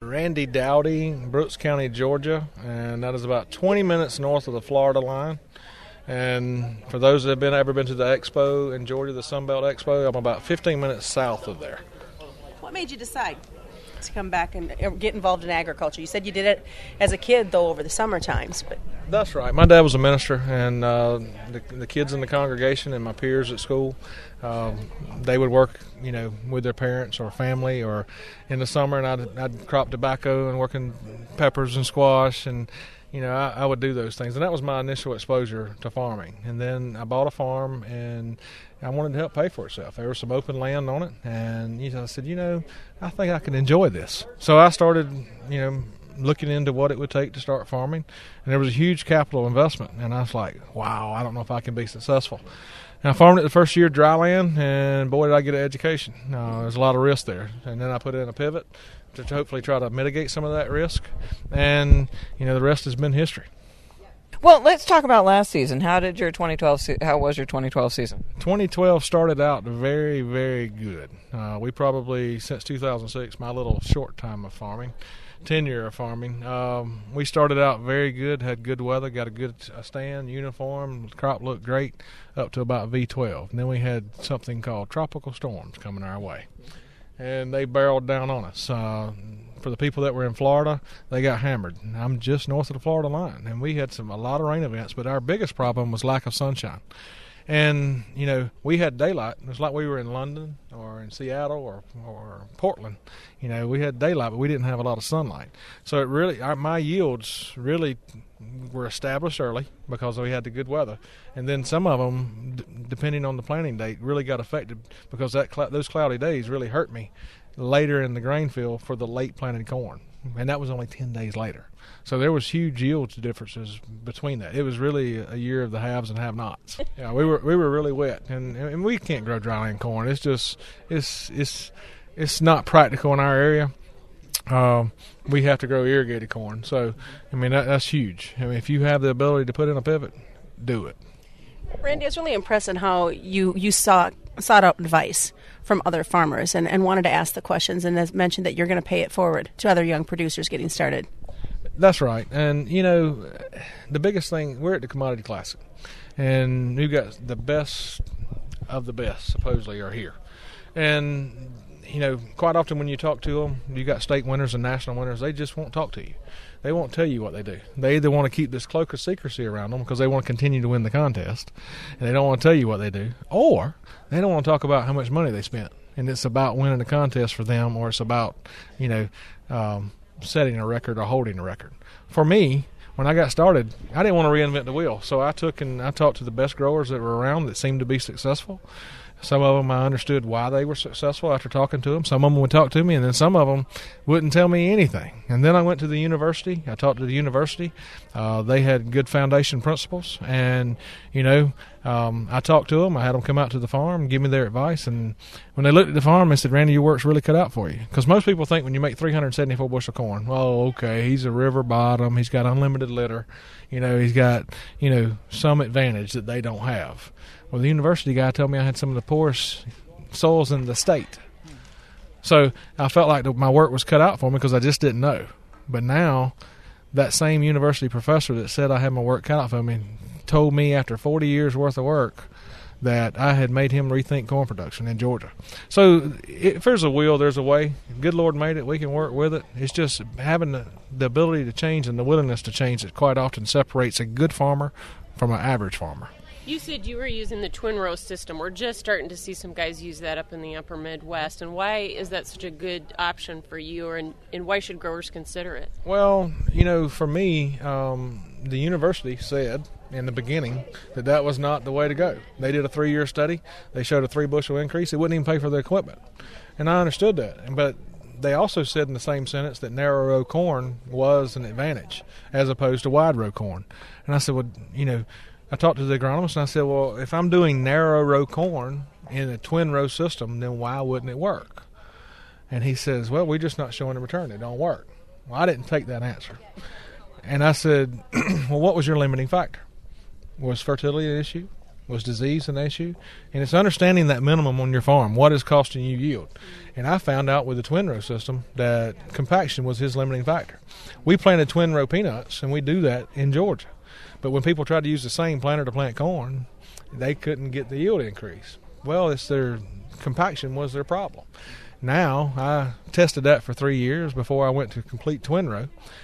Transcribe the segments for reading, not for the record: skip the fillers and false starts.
Randy Dowdy, Brooks County, Georgia, and that is about 20 minutes north of the Florida line. And for those that have ever been to the expo in Georgia, the Sunbelt Expo, I'm about 15 minutes south of there. What made you decide to come back and get involved in agriculture? You said you did it as a kid, though, over the summer times. But that's right. My dad was a minister, and the kids in the congregation and my peers at school, they would work, with their parents or family, or in the summer, and I'd crop tobacco and work in peppers and squash, and I would do those things. And that was my initial exposure to farming. And then I bought a farm, and I wanted to help pay for itself. There was some open land on it, and I said, I think I can enjoy this. So I started, looking into what it would take to start farming. And there was a huge capital investment. And I was like, wow, I don't know if I can be successful. And I farmed it the first year, dry land, and boy, did I get an education. There's a lot of risk there. And then I put in a pivot to hopefully try to mitigate some of that risk. And, the rest has been history. Well, let's talk about last season. How was your 2012 season? 2012 started out very, very good. We probably, since 2006, my little short time of farming, tenure of farming, we started out very good, had good weather, got a good stand, uniform, the crop looked great, up to about V12. And then we had something called tropical storms coming our way. And they barreled down on us. For the people that were in Florida, they got hammered. I'm just north of the Florida line, and we had a lot of rain events, but our biggest problem was lack of sunshine. And, we had daylight. It was like we were in London or in Seattle or Portland. We had daylight, but we didn't have a lot of sunlight. So my yields really were established early because we had the good weather. And then some of them, depending on the planting date, really got affected because those cloudy days really hurt me later in the grain field for the late planted corn. And that was only 10 days later. So there was huge yield differences between that. It was really a year of the haves and have-nots. Yeah, we were really wet, and we can't grow dry land corn. It's just it's not practical in our area. We have to grow irrigated corn. So that's huge. If you have the ability to put in a pivot, do it. Randy, I was really impressed in how you sought out advice from other farmers and wanted to ask the questions, and as mentioned that you're going to pay it forward to other young producers getting started. That's right. And, the biggest thing, we're at the Commodity Classic, and we've got the best of the best, supposedly, are here. And, quite often when you talk to them, you got state winners and national winners, they just won't talk to you. They won't tell you what they do. They either want to keep this cloak of secrecy around them because they want to continue to win the contest, and they don't want to tell you what they do, or they don't want to talk about how much money they spent. And it's about winning the contest for them, or it's about, setting a record or holding a record. For me, when I got started, I didn't want to reinvent the wheel. So I talked to the best growers that were around that seemed to be successful. Some of them I understood why they were successful after talking to them. Some of them would talk to me, and then some of them wouldn't tell me anything. And then I went to the university. I talked to the university. They had good foundation principles, and, I talked to them. I had them come out to the farm and give me their advice. And when they looked at the farm, they said, Randy, your work's really cut out for you. Because most people think when you make 374 bushel corn, well, okay, he's a river bottom. He's got unlimited litter. He's got, some advantage that they don't have. Well, the university guy told me I had some of the poorest soils in the state. So I felt like my work was cut out for me because I just didn't know. But now that same university professor that said I had my work cut out for me told me after 40 years worth of work that I had made him rethink corn production in Georgia. So if there's a will, there's a way. Good Lord made it. We can work with it. It's just having the ability to change and the willingness to change that quite often separates a good farmer from an average farmer. You said you were using the twin row system. We're just starting to see some guys use that up in the upper Midwest. And why is that such a good option for you, and why should growers consider it? Well, for me, the university said in the beginning that was not the way to go. They did a 3-year study. They showed a 3 bushel increase. It wouldn't even pay for the equipment. And I understood that. But they also said in the same sentence that narrow row corn was an advantage as opposed to wide row corn. And I said, well, I talked to the agronomist and I said, well, if I'm doing narrow row corn in a twin row system, then why wouldn't it work? And he says, well, we're just not showing the return. It don't work. Well, I didn't take that answer. And I said, well, what was your limiting factor? Was fertility an issue? Was disease an issue? And it's understanding that minimum on your farm. What is costing you yield? And I found out with the twin row system that compaction was his limiting factor. We planted twin row peanuts, and we do that in Georgia. But when people tried to use the same planter to plant corn, they couldn't get the yield increase. Well, it's their compaction was their problem. Now, I tested that for 3 years before I went to complete twin row,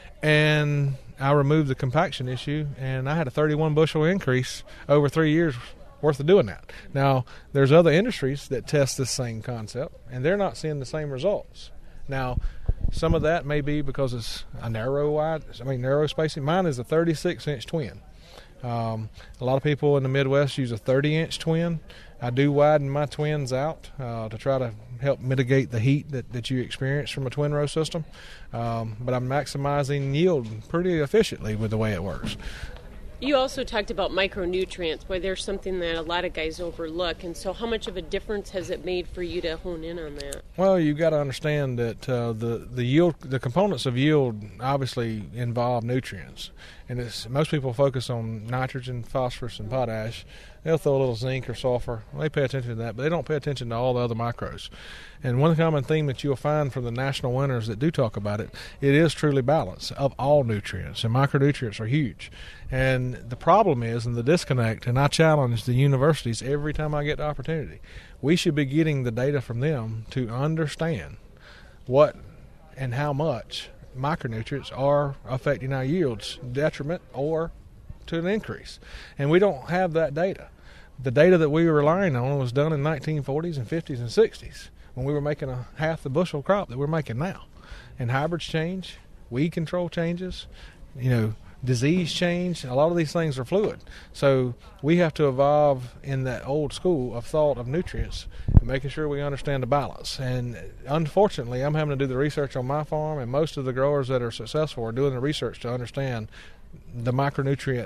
and I removed the compaction issue, and I had a 31 bushel increase over 3 years worth of doing that. Now, there's other industries that test this same concept, and they're not seeing the same results. Now, some of that may be because it's a narrow spacing. Mine is a 36-inch twin. A lot of people in the Midwest use a 30-inch twin. I do widen my twins out to try to help mitigate the heat that you experience from a twin row system. But I'm maximizing yield pretty efficiently with the way it works. You also talked about micronutrients. Boy, there's something that a lot of guys overlook. And so how much of a difference has it made for you to hone in on that? Well, you've got to understand that the yield, the components of yield obviously involve nutrients. And most people focus on nitrogen, phosphorus, and potash. They'll throw a little zinc or sulfur. They pay attention to that, but they don't pay attention to all the other micros. And one common theme that you'll find from the national winners that do talk about it, it is truly balance of all nutrients, and micronutrients are huge. And the problem is, and the disconnect, and I challenge the universities every time I get the opportunity, we should be getting the data from them to understand what and how much micronutrients are affecting our yields, detriment or to an increase. And we don't have that data. The data that we were relying on was done in 1940s and 50s and 60s when we were making a half the bushel crop that we're making now. And hybrids change, weed control changes, disease change. A lot of these things are fluid. So we have to evolve in that old school of thought of nutrients and making sure we understand the balance. And unfortunately, I'm having to do the research on my farm, and most of the growers that are successful are doing the research to understand the micronutrient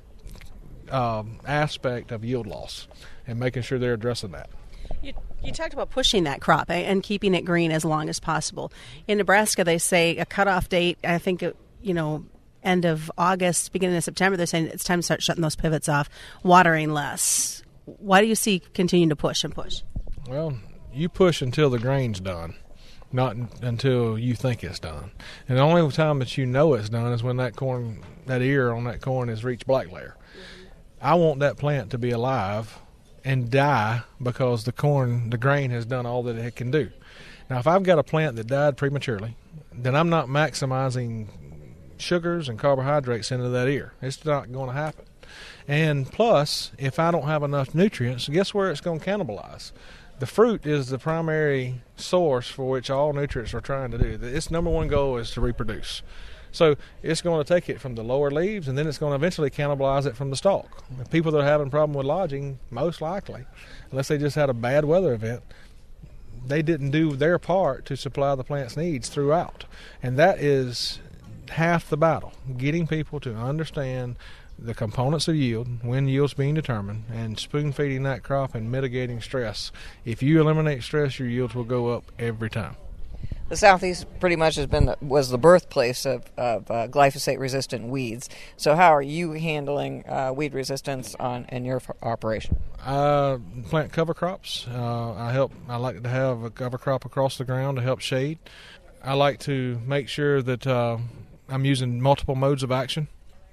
aspect of yield loss and making sure they're addressing that. You talked about pushing that crop and keeping it green as long as possible. In Nebraska, they say a cutoff date, I think, end of August, beginning of September, they're saying it's time to start shutting those pivots off, watering less. Why do you see continuing to push and push? Well, you push until the grain's done, not until you think it's done. And the only time that you know it's done is when that ear on that corn has reached black layer. I want that plant to be alive and die because the grain has done all that it can do. Now, if I've got a plant that died prematurely, then I'm not maximizing sugars and carbohydrates into that ear. It's not going to happen. And plus, if I don't have enough nutrients, guess where it's going to cannibalize? The fruit is the primary source for which all nutrients are trying to do. Its number one goal is to reproduce. So it's going to take it from the lower leaves, and then it's going to eventually cannibalize it from the stalk. The people that are having a problem with lodging, most likely, unless they just had a bad weather event, they didn't do their part to supply the plant's needs throughout. And that is half the battle, getting people to understand the components of yield, when yield's being determined, and spoon-feeding that crop and mitigating stress. If you eliminate stress, your yields will go up every time. The Southeast pretty much was the birthplace of glyphosate-resistant weeds. So how are you handling weed resistance in your operation? I plant cover crops. I like to have a cover crop across the ground to help shade. I like to make sure that I'm using multiple modes of action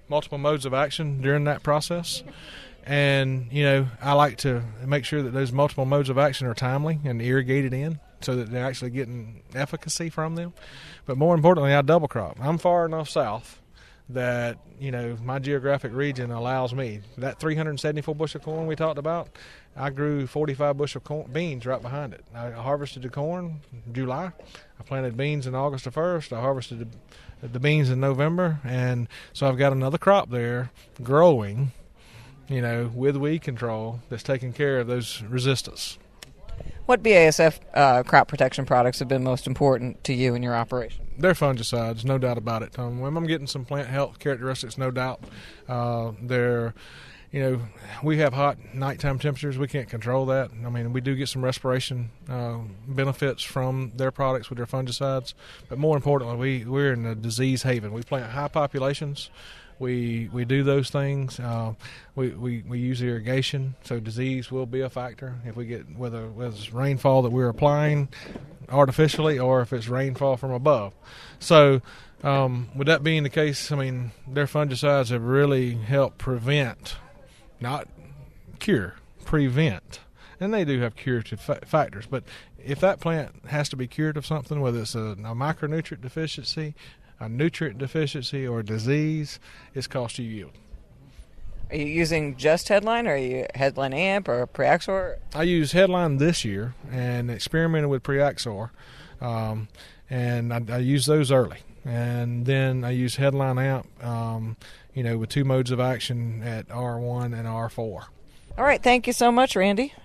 during that process. And, I like to make sure that those multiple modes of action are timely and irrigated in so that they're actually getting efficacy from them. But more importantly, I double crop. I'm far enough south that, my geographic region allows me. That 374 bushel corn we talked about, I grew 45 bushel beans right behind it. I harvested the corn in July. I planted beans in August the 1st. I harvested the beans in November. And so I've got another crop there growing, with weed control that's taking care of those resistance. What BASF crop protection products have been most important to you in your operation? They're fungicides, no doubt about it. When I'm getting some plant health characteristics, no doubt. We have hot nighttime temperatures. We can't control that. We do get some respiration benefits from their products with their fungicides. But more importantly, we're in a disease haven. We plant high populations we do those things. We use irrigation, so disease will be a factor if we get whether it's rainfall that we're applying artificially or if it's rainfall from above. So with that being the case, I mean, their fungicides have really helped prevent, not cure, prevent. And they do have curative factors. But if that plant has to be cured of something, whether it's a micronutrient deficiency, a nutrient deficiency, or disease, it's cost you yield. Are you using just Headline, or are you Headline Amp or Preaxor? I used Headline this year and experimented with Preaxor, and I used those early. And then I used Headline Amp, with 2 modes of action at R1 and R4. All right, thank you so much, Randy.